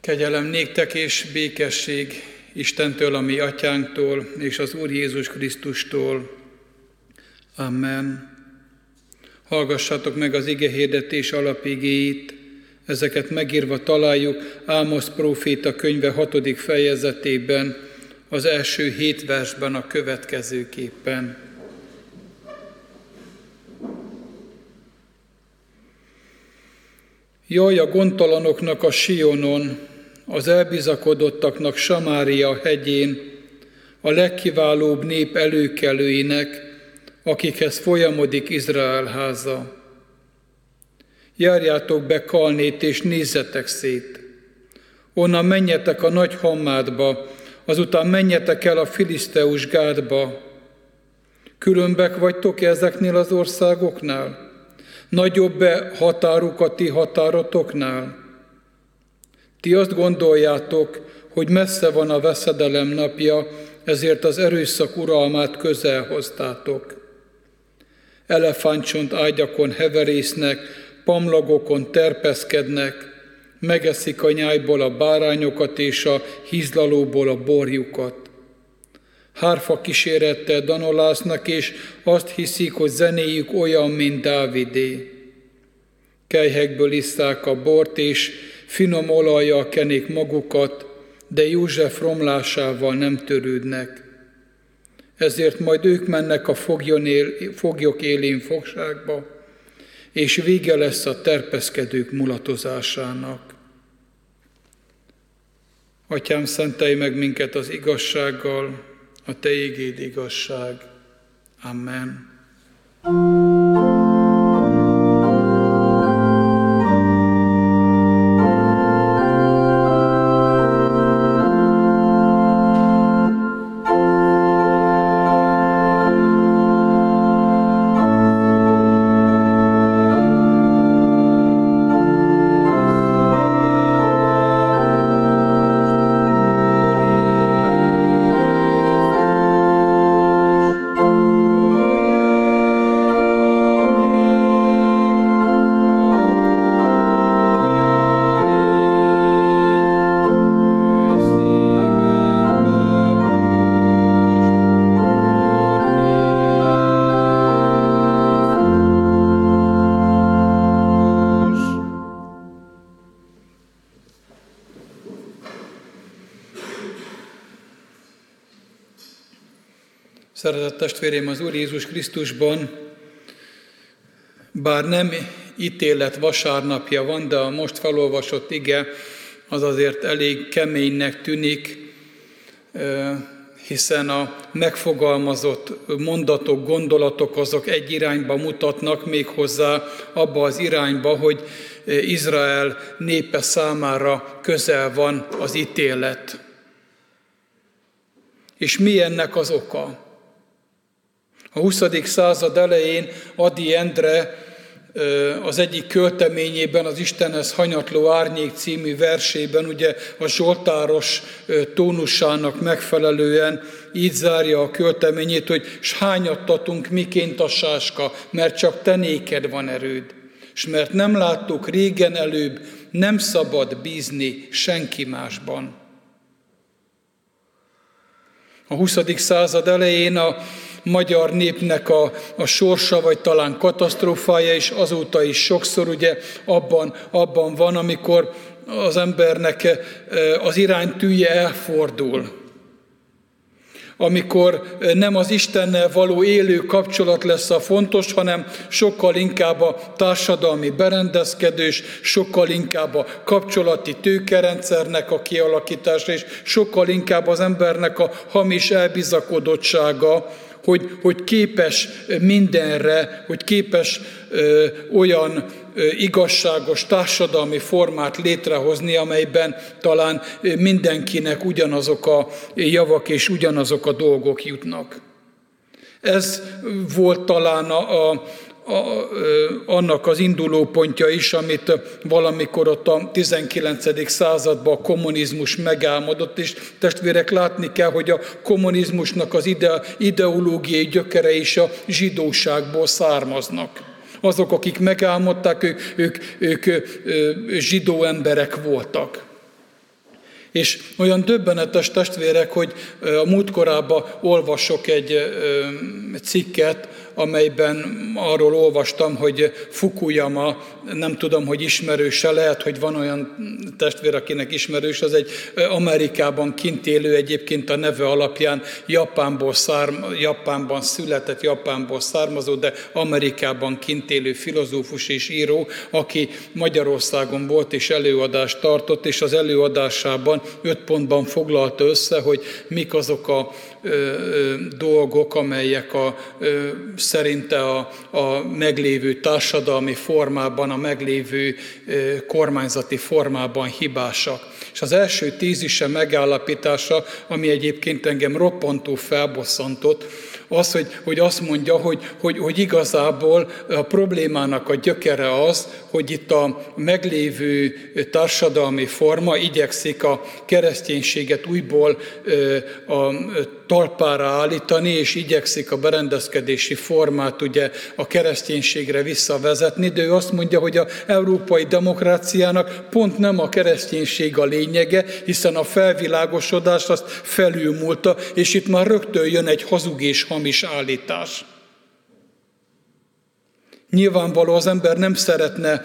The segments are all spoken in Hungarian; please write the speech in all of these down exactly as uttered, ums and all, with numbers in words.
Kegyelem néktek és békesség Istentől, a mi atyánktól, és az Úr Jézus Krisztustól. Amen. Hallgassátok meg az igehirdetés alapigéit, ezeket megírva találjuk Ámosz próféta könyve hatodik fejezetében, az első hét versben a következőképpen. Jaj a gondtalanoknak a Sionon, az elbizakodottaknak Samária hegyén, a legkiválóbb nép előkelőinek, akikhez folyamodik Izrael háza. Járjátok be Kalnét, és nézzetek szét. Onnan menjetek a nagy Hammádba, azután menjetek el a Filiszteus Gádba. Különbek vagytok ezeknél az országoknál? Nagyobb-e határuk a ti határotoknál? Ti azt gondoljátok, hogy messze van a veszedelem napja, ezért az erőszak uralmát közel hoztátok. Elefántcsont ágyakon heverésznek, pamlagokon terpeszkednek, megeszik a nyájból a bárányokat és a hízlalóból a borjukat. Hárfa kísérettel danolásznak, és azt hiszik, hogy zenéjük olyan, mint Dávidé. Kelyhekből isszák a bort, és finom olajjal kenik magukat, de József romlásával nem törődnek. Ezért majd ők mennek a foglyok élén fogságba, és vége lesz a terpeszkedők mulatozásának. Atyám, szentelj meg minket az igazsággal, a te igéd igazság. Amen. Szeretett testvérém az Úr Jézus Krisztusban, bár nem ítélet vasárnapja van, de a most felolvasott ige az azért elég keménynek tűnik, hiszen a megfogalmazott mondatok, gondolatok azok egy irányba mutatnak, méghozzá abba az irányba, hogy Izrael népe számára közel van az ítélet. És mi ennek az oka? A huszadik század elején Ady Endre az egyik költeményében, az Istenhez hanyatló árnyék című versében, ugye a zsoltáros tónusának megfelelően így zárja a költeményét, hogy s hányattatunk miként a sáska, mert csak te néked van erőd. S mert nem láttuk régen előbb, nem szabad bízni senki másban. A huszadik század elején a magyar népnek a, a sorsa, vagy talán katasztrófája, és azóta is sokszor ugye abban, abban van, amikor az embernek az iránytűje elfordul. Amikor nem az Istennel való élő kapcsolat lesz a fontos, hanem sokkal inkább a társadalmi berendezkedés, sokkal inkább a kapcsolati tőkerendszernek a kialakítása, és sokkal inkább az embernek a hamis elbizakodottsága, Hogy, hogy képes mindenre, hogy képes ö, olyan ö, igazságos társadalmi formát létrehozni, amelyben talán mindenkinek ugyanazok a javak és ugyanazok a dolgok jutnak. Ez volt talán a, a, a, annak az indulópontja is, amit valamikor ott a tizenkilencedik században a kommunizmus megálmodott, és testvérek, látni kell, hogy a kommunizmusnak az ide, ideológiai gyökere is a zsidóságból származnak. Azok, akik megálmodták, ők, ők, ők zsidó emberek voltak. És olyan döbbenetes, testvérek, hogy a múltkorában olvasok egy cikket, amelyben arról olvastam, hogy Fukuyama, nem tudom, hogy ismerőse, lehet, hogy van olyan testvér, akinek ismerős, az egy Amerikában kint élő, egyébként a neve alapján Japánból szárm, Japánban született, Japánból származó, de Amerikában kint élő filozófus és író, aki Magyarországon volt és előadást tartott, és az előadásában öt pontban foglalta össze, hogy mik azok a ö, ö, dolgok, amelyek a, ö, szerinte a, a meglévő társadalmi formában, a meglévő ö, kormányzati formában hibásak. És az első tézise megállapítása, ami egyébként engem roppantó felbosszantott, az, hogy, hogy azt mondja, hogy, hogy, hogy igazából a problémának a gyökere az, hogy itt a meglévő társadalmi forma igyekszik a kereszténységet újból a talpára állítani, és igyekszik a berendezkedési formát ugye a kereszténységre visszavezetni, de ő azt mondja, hogy az európai demokráciának pont nem a kereszténység a lényege, hiszen a felvilágosodást azt felülmúlta, és itt már rögtön jön egy hazug és hamis állítás. Nyilvánvaló az ember nem szeretne,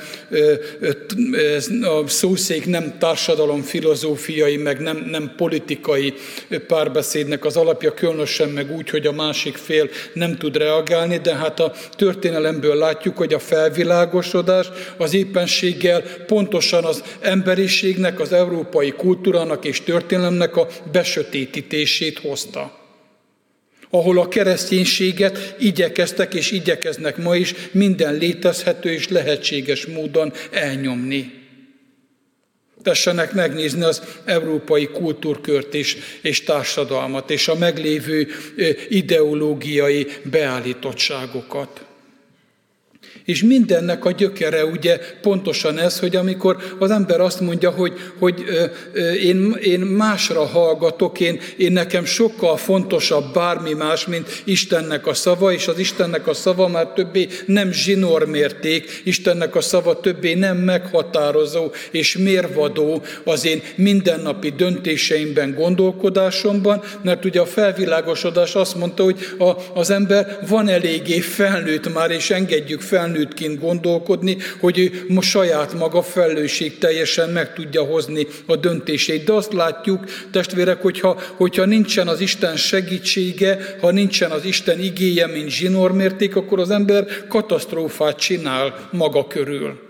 a szószék nem társadalomfilozófiai, meg nem, nem politikai párbeszédnek az alapja, különösen meg úgy, hogy a másik fél nem tud reagálni, de hát a történelemből látjuk, hogy a felvilágosodás az éppenséggel pontosan az emberiségnek, az európai kultúrának és történelemnek a besötétítését hozta. Ahol a kereszténységet igyekeztek és igyekeznek ma is minden létezhető és lehetséges módon elnyomni. Tessenek megnézni az európai kultúrkört és, és társadalmat, és a meglévő ideológiai beállítottságokat. És mindennek a gyökere ugye pontosan ez, hogy amikor az ember azt mondja, hogy, hogy ö, ö, én, én másra hallgatok, én, én nekem sokkal fontosabb bármi más, mint Istennek a szava, és az Istennek a szava már többé nem zsinórmérték, Istennek a szava többé nem meghatározó és mérvadó az én mindennapi döntéseimben, gondolkodásomban, mert ugye a felvilágosodás azt mondta, hogy a, az ember van eléggé felnőtt már, és engedjük felnőttként gondolkodni, hogy ő most saját maga felelősség teljesen meg tudja hozni a döntéseit. De azt látjuk, testvérek, hogyha, hogyha nincsen az Isten segítsége, ha nincsen az Isten igéje, mint zsinórmérték, akkor az ember katasztrófát csinál maga körül.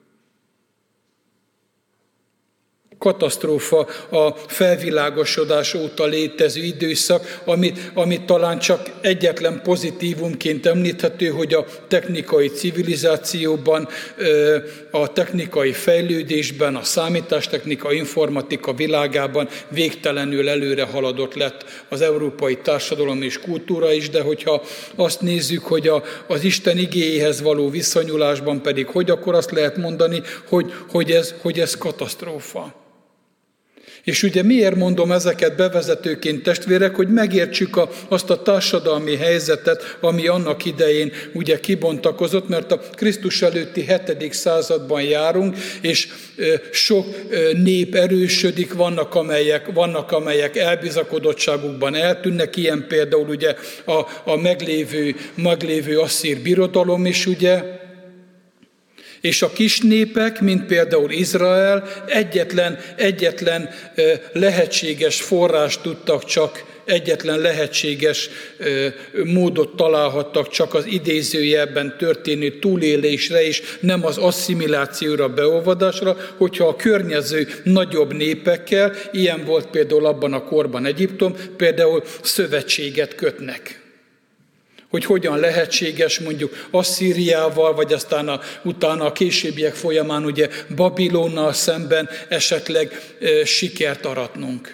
Katasztrófa a felvilágosodás óta létező időszak, amit, amit talán csak egyetlen pozitívumként említhető, hogy a technikai civilizációban, a technikai fejlődésben, a számítástechnika, informatika világában végtelenül előre haladott lett az európai társadalom és kultúra is, de hogyha azt nézzük, hogy a, az Isten igéjéhez való viszonyulásban pedig hogy, akkor azt lehet mondani, hogy, hogy, ez, hogy ez katasztrófa. És ugye miért mondom ezeket bevezetőként, testvérek, hogy megértsük a, azt a társadalmi helyzetet, ami annak idején ugye kibontakozott, mert a Krisztus előtti hetedik században járunk, és sok nép erősödik, vannak amelyek, vannak, amelyek elbizakodottságukban eltűnnek, ilyen például ugye a, a meglévő, meglévő asszír birodalom is, ugye, és a kis népek, mint például Izrael, egyetlen, egyetlen lehetséges forrást tudtak csak, egyetlen lehetséges módot találhattak csak az idézőjelben történő túlélésre, és nem az asszimilációra, beolvadásra, hogyha a környező nagyobb népekkel, ilyen volt például abban a korban Egyiptom, például szövetséget kötnek. Hogy hogyan lehetséges mondjuk Asszíriával, vagy aztán a, utána a későbbiek folyamán ugye Babilonnal szemben esetleg e, sikert aratnunk.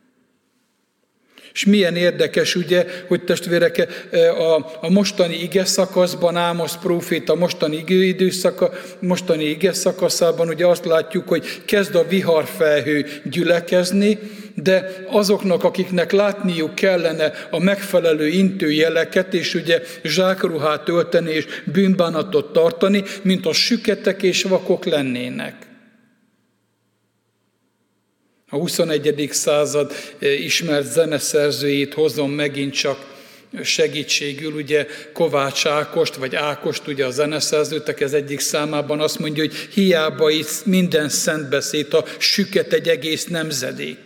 És milyen érdekes ugye, hogy testvérek, a, a mostani ige szakaszban, Ámosz próféta mostani időszaka, mostani ige szakaszában ugye azt látjuk, hogy kezd a viharfelhő gyülekezni, de azoknak, akiknek látniuk kellene a megfelelő intőjeleket, és ugye zsákruhát ölteni és bűnbánatot tartani, mint a süketek és vakok lennének. huszonegyedik század ismert zeneszerzőjét hozom megint csak segítségül, ugye Kovács Ákost, vagy Ákost, ugye a zeneszerzőtek ez egyik számában azt mondja, hogy hiába itt minden szent beszéd, a süket egy egész nemzedék.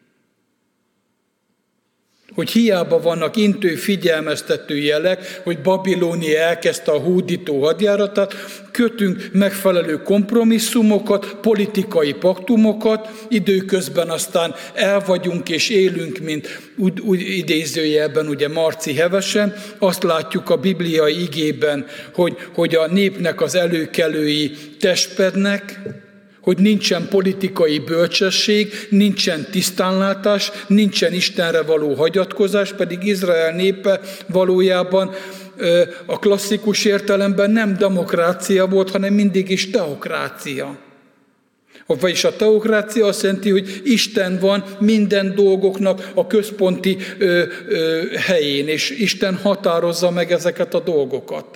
Hogy hiába vannak intő figyelmeztető jelek, hogy Babilónia elkezdte a hódító hadjáratát, kötünk megfelelő kompromisszumokat, politikai paktumokat, időközben aztán elvagyunk és élünk, mint úgy, úgy idézőjelben ugye Marci Hevesen, azt látjuk a bibliai igében, hogy, hogy a népnek az előkelői testpednek, hogy nincsen politikai bölcsesség, nincsen tisztánlátás, nincsen Istenre való hagyatkozás, pedig Izrael népe valójában a klasszikus értelemben nem demokrácia volt, hanem mindig is teokrácia. Vagyis a teokrácia azt jelenti, hogy Isten van minden dolgoknak a központi ö, ö, helyén, és Isten határozza meg ezeket a dolgokat.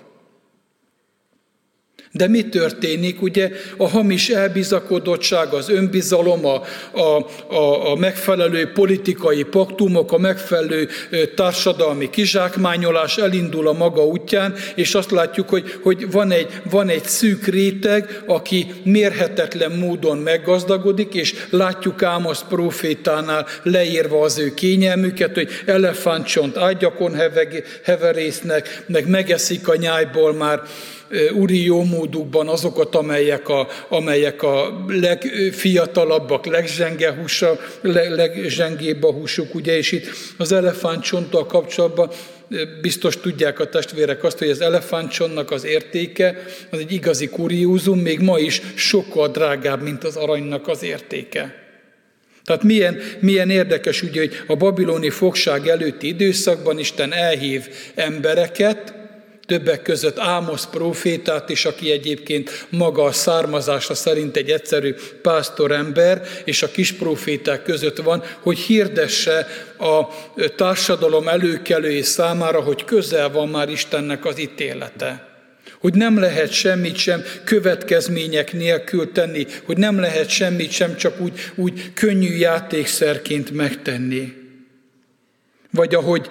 De mi történik? Ugye a hamis elbizakodottság, az önbizalom, a, a, a, a megfelelő politikai paktumok, a megfelelő társadalmi kizsákmányolás elindul a maga útján, és azt látjuk, hogy, hogy van, egy, van egy szűk réteg, aki mérhetetlen módon meggazdagodik, és látjuk Ámosz prófétánál leírva az ő kényelmüket, hogy elefántcsont ágyakon heverésznek, meg megeszik a nyájból már úri jómódukban azokat, amelyek a, amelyek a legfiatalabbak, legzsenge húsa, legzsengébb a húsuk, ugye, és itt az elefántcsonttal kapcsolatban biztos tudják a testvérek azt, hogy az elefántcsontnak az értéke, az egy igazi kuriózum, még ma is sokkal drágább, mint az aranynak az értéke. Tehát milyen, milyen érdekes, ugye, hogy a babiloni fogság előtti időszakban Isten elhív embereket, többek között Ámosz prófétát is, aki egyébként maga a származása szerint egy egyszerű pásztorember, és a kis próféták között van, hogy hirdesse a társadalom előkelői számára, hogy közel van már Istennek az ítélete. Hogy nem lehet semmit sem következmények nélkül tenni, hogy nem lehet semmit sem csak úgy, úgy könnyű játékszerként megtenni. Vagy ahogy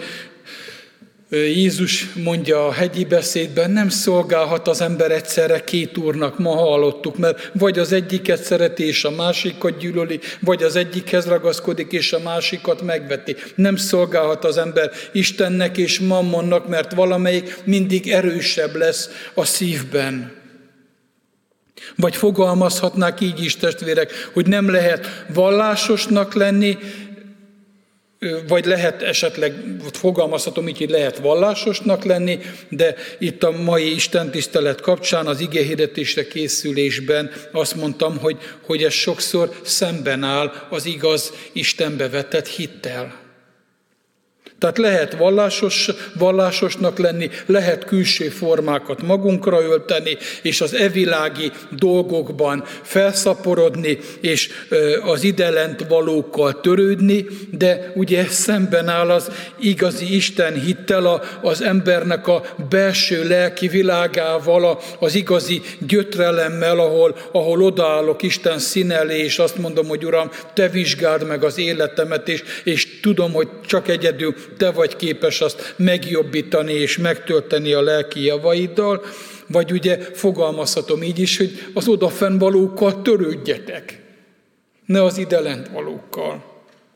Jézus mondja a hegyi beszédben, nem szolgálhat az ember egyszerre két úrnak, ma hallottuk, mert vagy az egyiket szereti és a másikat gyűlöli, vagy az egyikhez ragaszkodik és a másikat megveti. Nem szolgálhat az ember Istennek és Mammonnak, mert valamelyik mindig erősebb lesz a szívben. Vagy fogalmazhatnák így is, testvérek, hogy nem lehet vallásosnak lenni, vagy lehet esetleg, fogalmazhatom így, hogy lehet vallásosnak lenni, de itt a mai istentisztelet kapcsán, az igehirdetésre készülésben azt mondtam, hogy, hogy ez sokszor szemben áll az igaz Istenbe vetett hittel. Tehát lehet vallásos, vallásosnak lenni, lehet külső formákat magunkra ölteni, és az evilági dolgokban felszaporodni, és az idelent valókkal törődni, de ugye szemben áll az igazi Isten hittel, az embernek a belső lelki világával, az igazi gyötrelemmel, ahol, ahol odaállok Isten szín elé, és azt mondom, hogy Uram, Te vizsgáld meg az életemet, és, és tudom, hogy csak egyedül Te vagy képes azt megjobbítani és megtölteni a lelki javaiddal, vagy ugye fogalmazhatom így is, hogy az odafenn valókkal törődjetek, ne az idelent valókkal.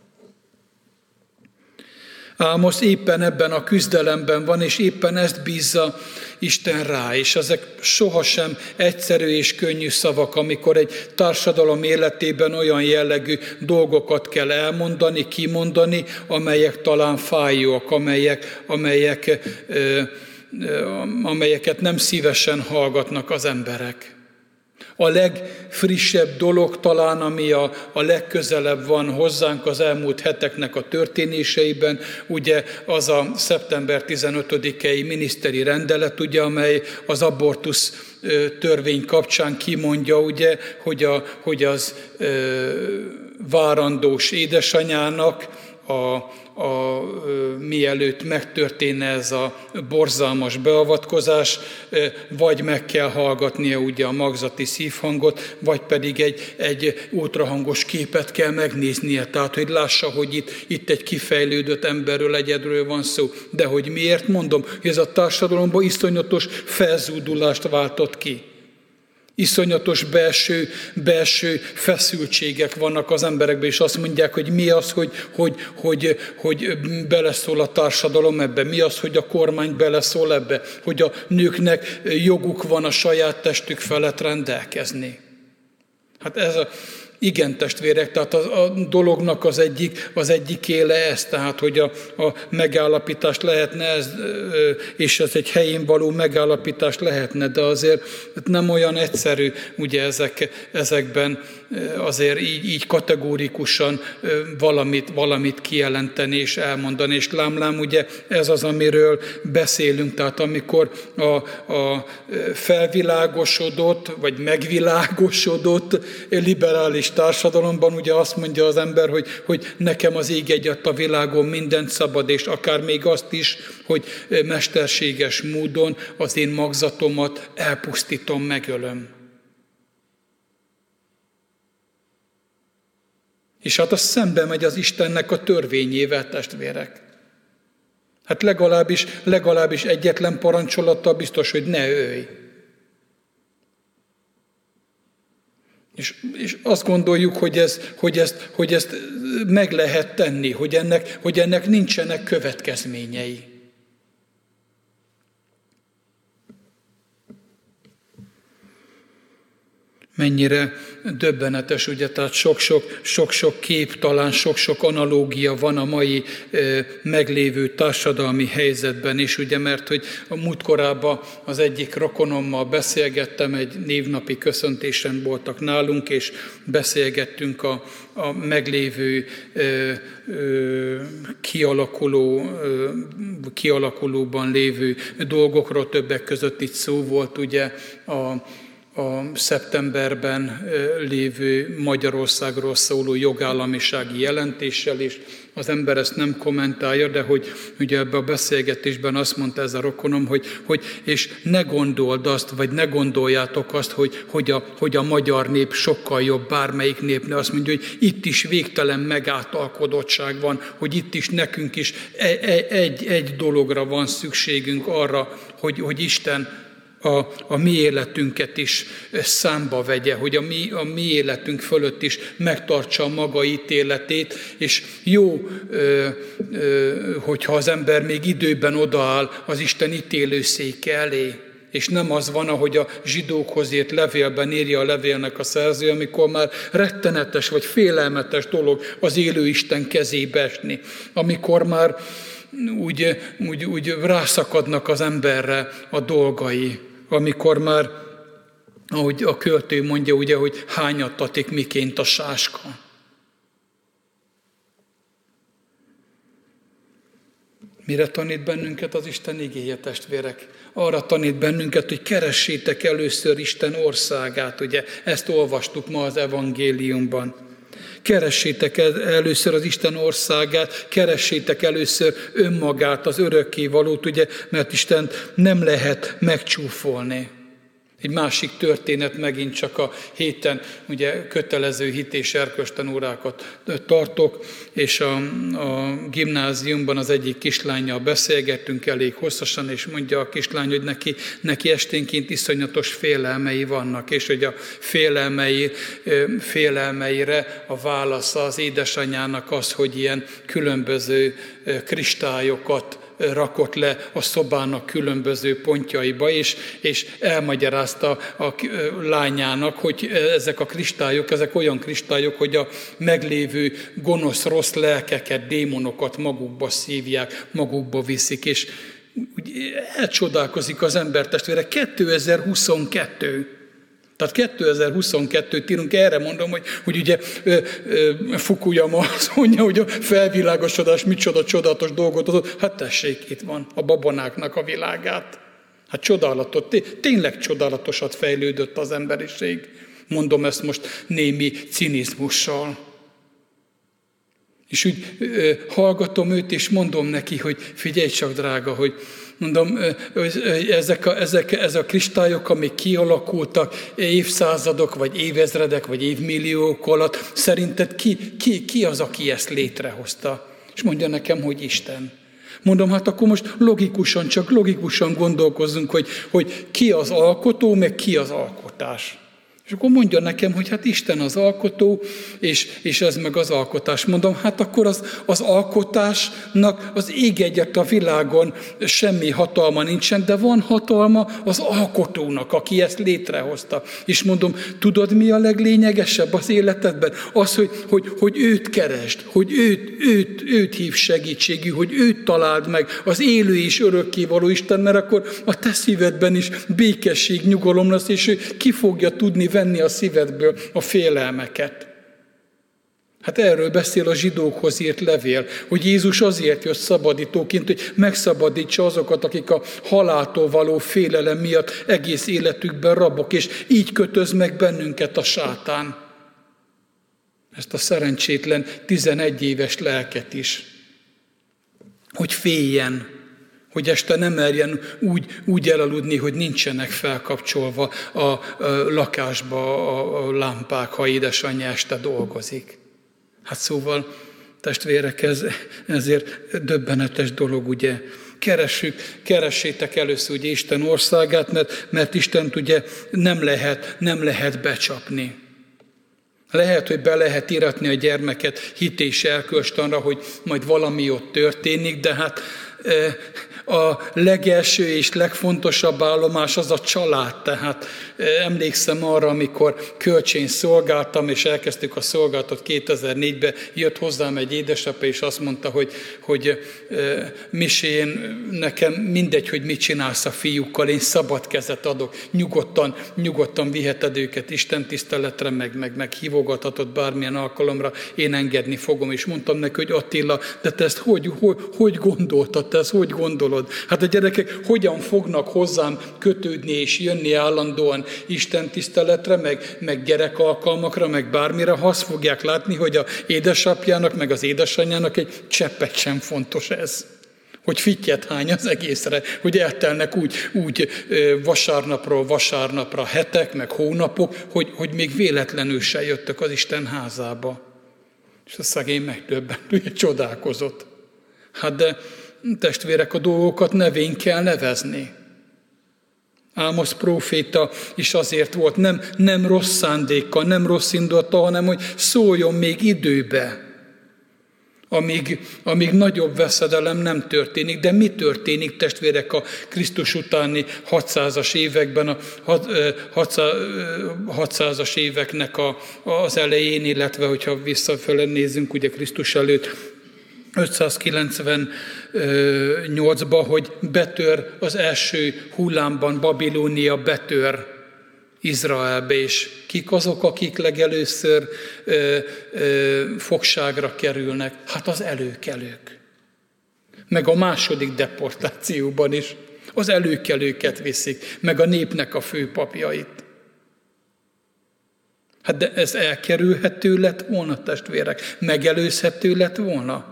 Ámosz éppen ebben a küzdelemben van, és éppen ezt bízza Isten rá, és ezek sohasem egyszerű és könnyű szavak, amikor egy társadalom életében olyan jellegű dolgokat kell elmondani, kimondani, amelyek talán fájóak, amelyek, amelyek, ö, ö, amelyeket nem szívesen hallgatnak az emberek. A legfrissebb dolog talán, ami a, a legközelebb van hozzánk az elmúlt heteknek a történéseiben, ugye az a szeptember tizenötödikei miniszteri rendelet, ugye, amely az abortusz törvény kapcsán kimondja, ugye, hogy, a, hogy az ö, várandós édesanyának a, a, mielőtt megtörténne ez a borzalmas beavatkozás, vagy meg kell hallgatnia ugye a magzati szívhangot, vagy pedig egy, egy ultrahangos képet kell megnéznie, tehát hogy lássa, hogy itt, itt egy kifejlődött emberről, egyedről van szó. De hogy miért mondom, hogy ez a társadalomban iszonyatos felzúdulást váltott ki. Iszonyatos belső, belső feszültségek vannak az emberekben, és azt mondják, hogy mi az, hogy, hogy, hogy, hogy beleszól a társadalom ebbe, mi az, hogy a kormány beleszól ebbe, hogy a nőknek joguk van a saját testük felett rendelkezni. Hát ez a... Igen, testvérek, tehát a, a dolognak az egyik, az egyik éle ez, tehát hogy a, a megállapítás lehetne ez, és ez egy helyén való megállapítás lehetne, de azért nem olyan egyszerű ugye ezek, ezekben azért így, így kategórikusan valamit, valamit kijelenteni és elmondani, és lámlám ugye ez az, amiről beszélünk, tehát amikor a, a felvilágosodott, vagy megvilágosodott liberális társadalomban ugye azt mondja az ember, hogy, hogy nekem az ég egyadt a világon mindent szabad, és akár még azt is, hogy mesterséges módon az én magzatomat elpusztítom, megölöm. És hát az szembe megy az Istennek a törvényével, testvérek. Hát legalábbis, legalábbis egyetlen parancsolattal biztos, hogy ne ölj. És, és azt gondoljuk, hogy, ez, hogy, ezt, hogy ezt meg lehet tenni, hogy ennek, hogy ennek nincsenek következményei. Mennyire döbbenetes, ugye, tehát sok-sok, sok-sok kép, talán sok-sok analógia van a mai e, meglévő társadalmi helyzetben is, ugye, mert hogy a múltkorában az egyik rokonommal beszélgettem, egy névnapi köszöntésen voltak nálunk, és beszélgettünk a, a meglévő e, e, kialakuló, e, kialakulóban lévő dolgokról, többek között itt szó volt, ugye, a a szeptemberben lévő Magyarországról szóló jogállamisági jelentéssel is. Az ember ezt nem kommentálja, de hogy ugye ebben a beszélgetésben azt mondta ez a rokonom, hogy, hogy és ne gondold azt, vagy ne gondoljátok azt, hogy, hogy, a, hogy a magyar nép sokkal jobb bármelyik népnél. Azt mondja, hogy itt is végtelen megáltalkodottság van, hogy itt is nekünk is egy, egy, egy dologra van szükségünk arra, hogy, hogy Isten A, a mi életünket is számba vegye, hogy a mi, a mi életünk fölött is megtartsa a maga ítéletét, és jó, ö, ö, hogyha az ember még időben odaáll az Isten ítélőszéke elé, és nem az van, ahogy a zsidókhoz írt levélben írja a levélnek a szerző, amikor már rettenetes vagy félelmetes dolog az élő Isten kezébe esni, amikor már úgy, úgy, úgy rászakadnak az emberre a dolgai, amikor már, ahogy a költő mondja, ugye, hogy hányattatik miként a sáska. Mire tanít bennünket az Isten igéje, testvérek? Arra tanít bennünket, hogy keressétek először Isten országát, ugye, ezt olvastuk ma az evangéliumban. Keressétek először az Isten országát, keressétek először önmagát, az örökkévalót, ugye, mert Istent nem lehet megcsúfolni. Egy másik történet, megint csak a héten ugye kötelező hit és erkölcstanórákat tartok, és a, a gimnáziumban az egyik kislánnyal beszélgettünk elég hosszasan, és mondja a kislány, hogy neki, neki esténként iszonyatos félelmei vannak, és hogy a félelmei, félelmeire a válasza az édesanyjának az, hogy ilyen különböző kristályokat rakott le a szobának különböző pontjaiba, és, és elmagyarázta a lányának, hogy ezek a kristályok, ezek olyan kristályok, hogy a meglévő gonosz, rossz lelkeket, démonokat magukba szívják, magukba viszik, és elcsodálkozik az ember, testvére. kétezer-huszonkettő. Tehát kétezer-huszonkettőt írunk, erre mondom, hogy, hogy ugye Fukuyama azt mondja, hogy a felvilágosodás micsoda csodálatos dolgot adott. Hát tessék, itt van a babonáknak a világát. Hát csodálatos, tényleg csodálatosat fejlődött az emberiség. Mondom ezt most némi cinizmussal. És úgy ö, hallgatom őt, és mondom neki, hogy figyelj csak, drága, hogy mondom, ezek a, ezek, ezek a kristályok, amik kialakultak évszázadok, vagy évezredek, vagy évmilliók alatt, szerinted ki, ki, ki az, aki ezt létrehozta? És mondja nekem, hogy Isten. Mondom, hát akkor most logikusan, csak logikusan gondolkozzunk, hogy, hogy ki az alkotó, meg ki az alkotás. És akkor mondja nekem, hogy hát Isten az alkotó, és, és ez meg az alkotás. Mondom, hát akkor az, az alkotásnak az ég egyet a világon semmi hatalma nincsen, de van hatalma az alkotónak, aki ezt létrehozta. És mondom, tudod, mi a leglényegesebb az életedben? Az, hogy, hogy, hogy őt keresd, hogy őt, őt, őt hív segítségű, hogy őt találd meg, az élő és örökkévaló Isten, mert akkor a te szívedben is békesség, nyugalom lesz, és ő ki fogja tudni venni a szívedből a félelmeket. Hát erről beszél a zsidókhoz írt levél, hogy Jézus azért jött szabadítóként, hogy megszabadítsa azokat, akik a haláltól való félelem miatt egész életükben rabok, és így kötöz meg bennünket a sátán. Ezt a szerencsétlen tizenegy éves lelket is. Hogy féljen, hogy este nem merjen úgy, úgy elaludni, hogy nincsenek felkapcsolva a, a lakásba a, a lámpák, ha édesanyja este dolgozik. Hát szóval, testvérek, ez, ezért döbbenetes dolog, ugye. Keressük, keressétek először ugye Isten országát, mert, mert Istent ugye nem lehet, nem lehet becsapni. Lehet, hogy be lehet íratni a gyermeket hit és erkölcstanra, hogy majd valami ott történik, de hát a legelső és legfontosabb állomás az a család. Tehát emlékszem arra, amikor kölcsén szolgáltam, és elkezdtük a szolgálatot kétezer-négyben, jött hozzám egy édesapa, és azt mondta, hogy, hogy Misén, nekem mindegy, hogy mit csinálsz a fiúkkal, én szabad kezet adok, nyugodtan, nyugodtan viheted őket Isten tiszteletre, meg, meg, meg hívogathatod bármilyen alkalomra, én engedni fogom. És mondtam neki, hogy Attila, de te ezt hogy, hogy, hogy gondoltad, te ezt hogy gondolod? Hát a gyerekek hogyan fognak hozzám kötődni és jönni állandóan Isten tiszteletre, meg, meg gyerekalkalmakra, meg bármire, ha azt fogják látni, hogy a édesapjának, meg az édesanyjának egy cseppet sem fontos ez. Hogy fittyet hány az egészre, hogy eltelnek úgy, úgy vasárnapról vasárnapra hetek, meg hónapok, hogy, hogy még véletlenül se jöttök az Isten házába. És a szegény megdöbbent, ugye csodálkozott. Hát de testvérek, a dolgokat nevén kell nevezni. Ámosz próféta is azért volt, nem, nem rossz szándékkal, nem rossz indulattal, hanem hogy szóljon még időbe, amíg, amíg nagyobb veszedelem nem történik. De mi történik, testvérek, a Krisztus utáni hatszázas években, a hatszázas éveknek a, az elején, illetve hogyha visszafele nézzünk, ugye Krisztus előtt, ötszázkilencvennyolcban, hogy betör az első hullámban, Babilónia betör Izraelbe, és kik azok, akik legelőször ö, ö, fogságra kerülnek? Hát az előkelők. Meg a második deportációban is az előkelőket viszik, meg a népnek a főpapjait. Hát de ez elkerülhető lett volna, testvérek? Megelőzhető lett volna?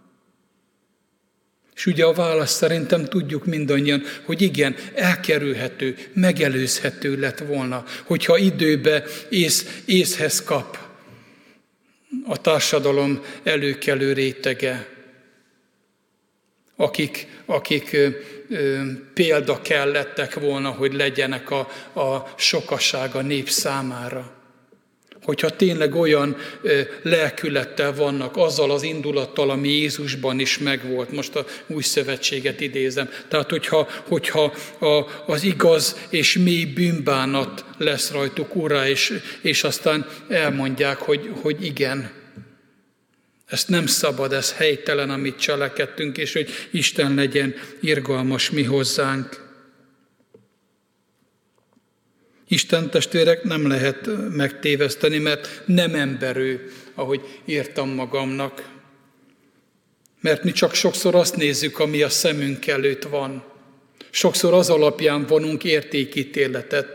És ugye a válasz szerintem tudjuk mindannyian, hogy igen, elkerülhető, megelőzhető lett volna, hogyha időbe ész, észhez kap a társadalom előkelő rétege, akik, akik ö, ö, példa kellettek volna, hogy legyenek a, a sokaság a nép számára. Hogyha tényleg olyan ö, lelkülettel vannak, azzal az indulattal, ami Jézusban is megvolt, most a új szövetséget idézem, tehát hogyha, hogyha a, az igaz és mély bűnbánat lesz rajtuk urá, és, és aztán elmondják, hogy, hogy igen, ezt nem szabad, ez helytelen, amit cselekedtünk, és hogy Isten legyen irgalmas mi hozzánk. Isten, testvérek, nem lehet megtéveszteni, mert nem emberő, ahogy írtam magamnak. Mert mi csak sokszor azt nézzük, ami a szemünk előtt van. Sokszor az alapján vonunk értékítéletet.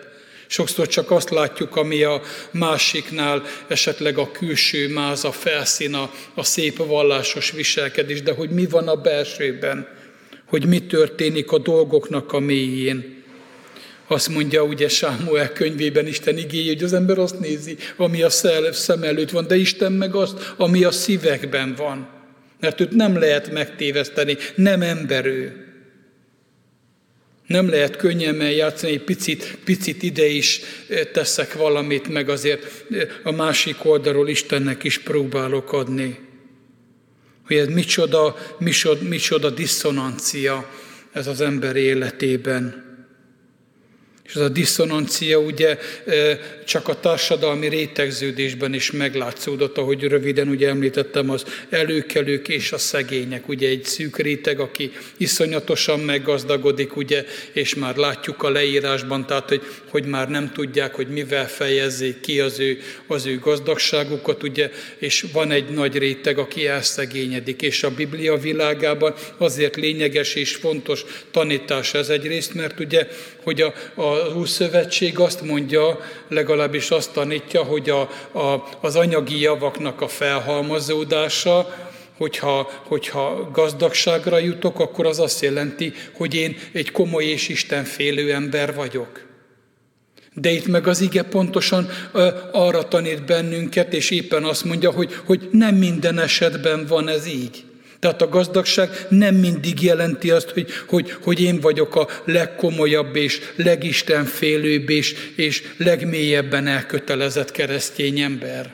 Sokszor csak azt látjuk, ami a másiknál esetleg a külső máz, a felszín, a, a szép vallásos viselkedés, de hogy mi van a belsőben, hogy mi történik a dolgoknak a mélyén. Azt mondja ugye Sámuel könyvében Isten igéje, hogy az ember azt nézi, ami a szem előtt van, de Isten meg azt, ami a szívekben van. Mert őt nem lehet megtéveszteni, nem ember ő. Nem lehet könnyedén játszani, egy picit, picit ide is teszek valamit, meg azért a másik oldalról Istennek is próbálok adni. Hogy ez micsoda, micsoda, micsoda diszonancia ez az ember életében. És ez a diszonancia ugye csak a társadalmi rétegződésben is meglátszódott, ahogy röviden ugye említettem, az előkelők és a szegények. Ugye egy szűk réteg, aki iszonyatosan meggazdagodik, ugye, és már látjuk a leírásban, tehát hogy, hogy már nem tudják, hogy mivel fejezzék ki az ő, az ő gazdagságukat, ugye, és van egy nagy réteg, aki elszegényedik, és a Biblia világában azért lényeges és fontos tanítás ez egyrészt, mert ugye, hogy a, a az Újszövetség azt mondja, legalábbis azt tanítja, hogy a, a, az anyagi javaknak a felhalmozódása, hogyha, hogyha gazdagságra jutok, akkor az azt jelenti, hogy én egy komoly és istenfélő ember vagyok. De itt meg az ige pontosan ö, arra tanít bennünket, és éppen azt mondja, hogy, hogy nem minden esetben van ez így. Tehát a gazdagság nem mindig jelenti azt, hogy, hogy, hogy én vagyok a legkomolyabb és legistenfélőbb és, és legmélyebben elkötelezett keresztény ember.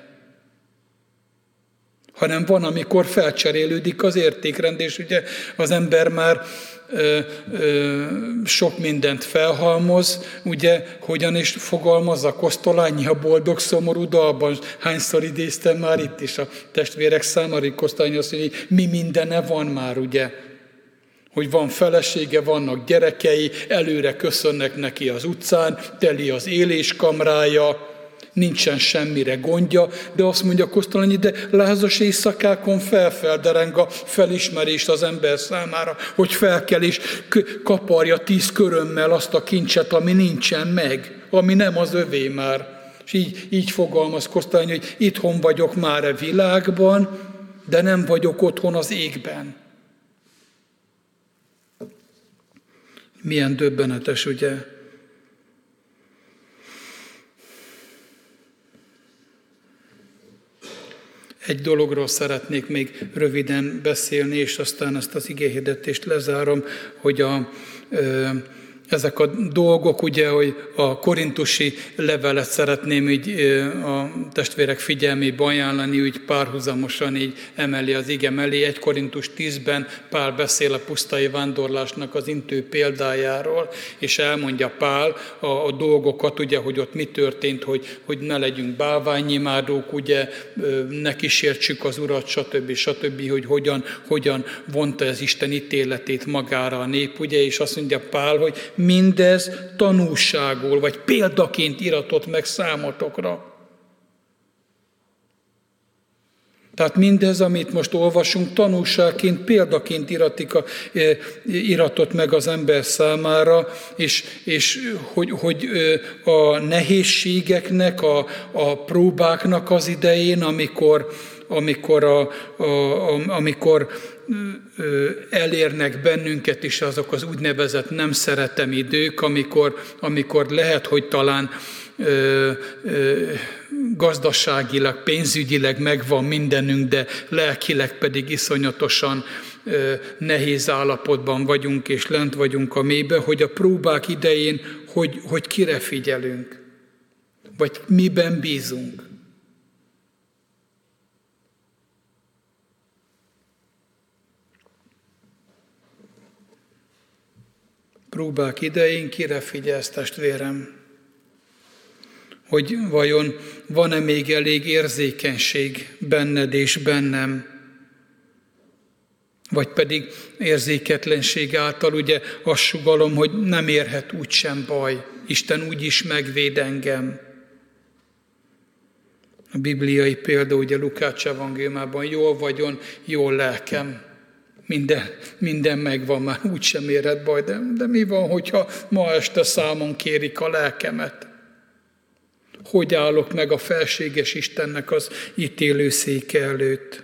Hanem van, amikor felcserélődik az értékrend, és ugye az ember már ö, ö, sok mindent felhalmoz, ugye hogyan is fogalmazza Kosztolányi a boldog szomorú dalban, hányszor idéztem már itt is a testvérek számára, Kosztolányi azt mondja, hogy mi mindene van már, ugye, hogy van felesége, vannak gyerekei, előre köszönnek neki az utcán, teli az éléskamrája, nincsen semmire gondja, de azt mondja Kosztolányi, de lázas éjszakákon felfeldereng a felismerés az ember számára, hogy felkel és kaparja tíz körömmel azt a kincset, ami nincsen meg, ami nem az övé már. És így, így fogalmaz Kosztolányi, hogy itthon vagyok már a világban, de nem vagyok otthon az égben. Milyen döbbenetes, ugye? Egy dologról szeretnék még röviden beszélni, és aztán ezt az igéhirdetést lezárom, hogy a, ezek a dolgok, ugye, hogy a korintusi levelet szeretném így a testvérek figyelmébe ajánlani, úgy párhuzamosan így emeli az ige mellé. egy Korintus tízben Pál beszél a pusztai vándorlásnak az intő példájáról, és elmondja Pál a, a dolgokat, ugye, hogy ott mi történt, hogy, hogy ne legyünk bálványimádók, ugye, ne kísértsük az Urat, stb. stb., hogy hogyan, hogyan vonta ez Isten ítéletét magára a nép, ugye, és azt mondja Pál, hogy mindez tanúságul, vagy példaként iratott meg számotokra. Tehát mindez, amit most olvasunk, tanúságként, példaként iratik a, iratott meg az ember számára, és, és hogy, hogy a nehézségeknek, a, a próbáknak az idején, amikor, amikor, a, a, amikor elérnek bennünket is azok az úgynevezett nem szeretem idők, amikor, amikor lehet, hogy talán ö, ö, gazdaságilag, pénzügyileg megvan mindenünk, de lelkileg pedig iszonyatosan ö, nehéz állapotban vagyunk, és lent vagyunk a mélybe, hogy a próbák idején, hogy, hogy kire figyelünk, vagy miben bízunk. Próbák idején kire figyelsz, testvérem? Hogy vajon van-e még elég érzékenység benned és bennem? Vagy pedig érzéketlenség által ugye azt sugallom, hogy nem érhet úgysem baj, Isten úgyis megvéd engem. A bibliai példa ugye Lukács evangéliumában, jól vagyon, jól lelkem. Minden, minden megvan, már úgysem érhet baj, de, de mi van, hogyha ma este számon kérik a lelkemet? hogy állok meg a felséges Istennek az ítélőszéke előtt.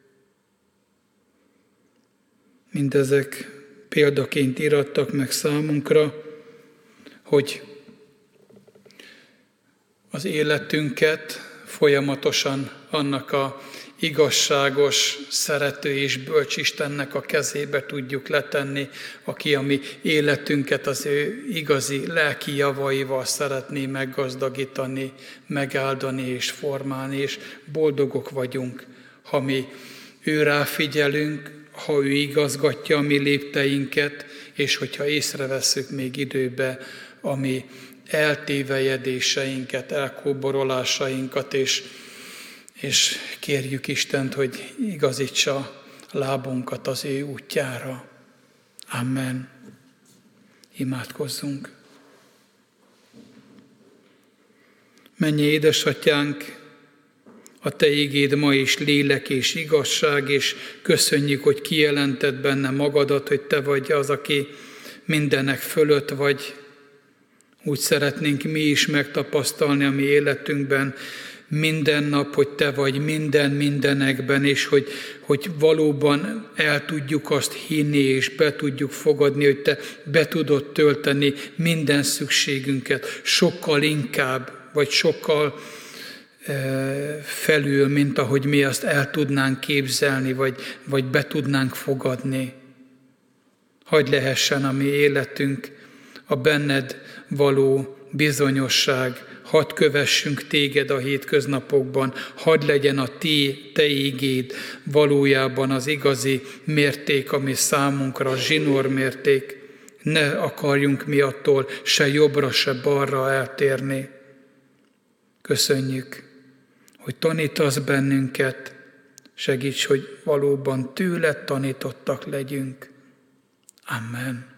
Mindezek példaként irattak meg számunkra, hogy az életünket folyamatosan annak a igazságos, szerető és bölcs Istennek a kezébe tudjuk letenni, aki a mi életünket az ő igazi lelki javaival szeretné meggazdagítani, megáldani és formálni, és boldogok vagyunk, ha mi ő ráfigyelünk, ha ő igazgatja a mi lépteinket, és hogyha észrevesszük még időbe a mi eltévejedéseinket, elkóborolásainkat, és, és kérjük Istent, hogy igazítsa lábunkat az ő útjára. Amen. Imádkozzunk. Mennyi édesatyánk, a Te igéd ma is lélek és igazság, és köszönjük, hogy kijelented benne magadat, hogy Te vagy az, aki mindenek fölött vagy. Úgy szeretnénk mi is megtapasztalni a mi életünkben minden nap, hogy Te vagy minden mindenekben, és hogy, hogy valóban el tudjuk azt hinni, és be tudjuk fogadni, hogy Te be tudod tölteni minden szükségünket, sokkal inkább, vagy sokkal felül, mint ahogy mi azt el tudnánk képzelni, vagy, vagy be tudnánk fogadni. Hadd lehessen a mi életünk a benned való bizonyosság, hadd kövessünk téged a hétköznapokban, hadd legyen a ti, te igéd valójában az igazi mérték, ami számunkra a zsinór mérték. Ne akarjunk mi attól se jobbra, se balra eltérni. Köszönjük, hogy tanítasz bennünket, segíts, hogy valóban tőled tanítottak legyünk. Amen.